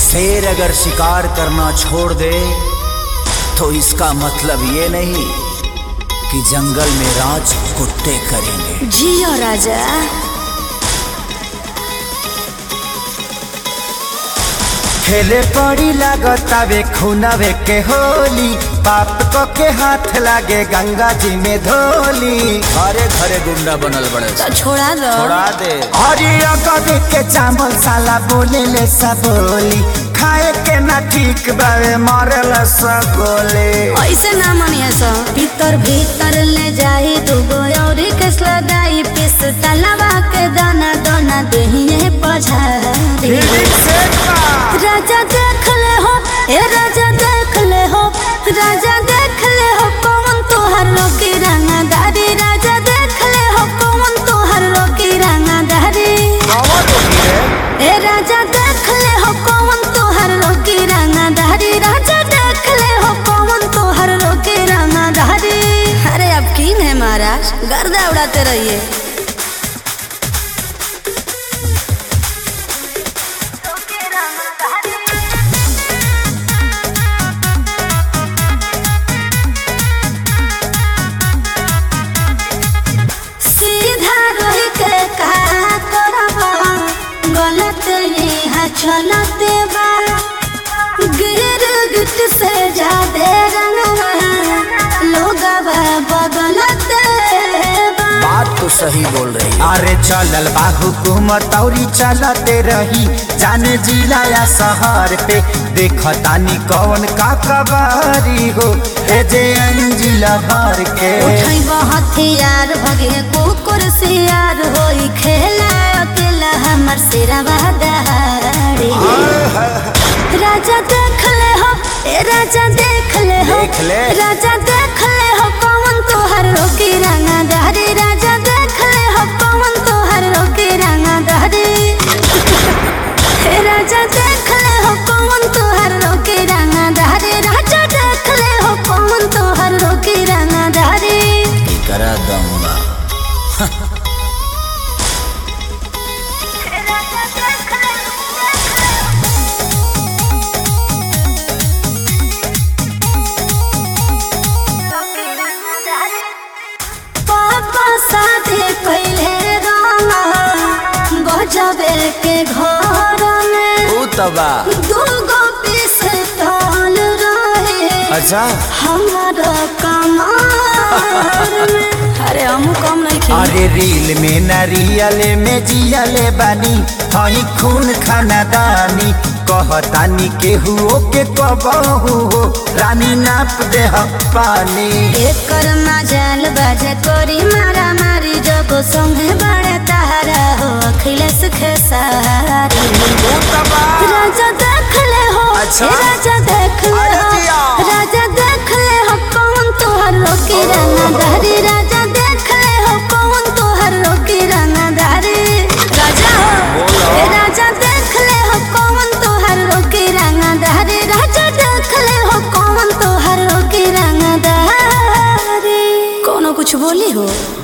शेर अगर शिकार करना छोड़ दे तो इसका मतलब ये नहीं कि जंगल में राज कुत्ते करेंगे। जियो राजा। खेले पड़ी लागतावे खूनवे के होली, पाप को के हाथ लागे गंगा जी में धोली। घरे घरे गुंडा बनल बड़े तो छोड़ा दो, छोड़ा दे। हरिया कभी के चावल साला बोले ले सब बोली, खाए के ना ठीक बावे मारे ले सब गोले। ऐसे ना मानिए सो। भीतर भीतर ले जाई दुगो और कसला दाई पिस तलवा के दाना दाना दहिए पछाड़ी। राजा देख ले हो, ए राजा देख ले हो, राजा देख ले हो कौन तोहर रोकी रंगदारी। राजा देख ले हो कौन तोहर रोकी रंगदारी। ए राजा देख ले हो कौन तोहर रोकी रंगदारी। राजा देख ले हो कौन तोहर रोकी रंगदारी। अरे अब किन है महाराज, गर्दा उड़ाते रहिए। चलते बा गिर गिट से जादे रंगवा लोग बदलते बा। बात तो सही बोल रही। अरे चलल बा हुकूमत औरी चलते रही, जाने जिला या शहर पे देखतानी कौन का कबारी हो। ए जे जिला भर के उठाई हथियार भगे कुकुर सियार होई खेला अकेला हमर सिरवा दहाड़ी। राजा देख ले हो, ए राजा देख ले हो, देख ले। राजा देख ले हो कौन तोहर रोकी रंगदारी। राजा देख ले हो कौन तोहर रोकी रंगदारी। राजा देख ले हो कौन तोहर रोकी रंगदारी। राजा देख ले हो कौन तोहर रोकी रंगदारी। करा दूंगा। पापा शादी पहले रामा बजावे के घर में तबा दूगो पिस्तौल रहे। अच्छा हमारा कमार में। अरे हम कम नहीं खेल। अरे रील में नारियल में जियले बानी, हई खून खानदानी कहतानी के हुओ के कबहू हो रानी नाप दे पानी। एकर मजाल बाजे कोरी मारा मारी जब संगे बड़े तारा हो अखिलेश खेसारी। राजा देख ले हो, अच्छा? राजा देख ले हो, राजा देख ले हो कौन तोहर रोकी रंगदारी। राजा देख ले हो कौन तोहर रोकी रंगदारी। राजा हो, ए राजा देख ले हो कौन तोहर रोकी रंगदारी। राजा देख ले हो कौन तोहर रोकी रंगदारी। कोनो कुछ बोली हो।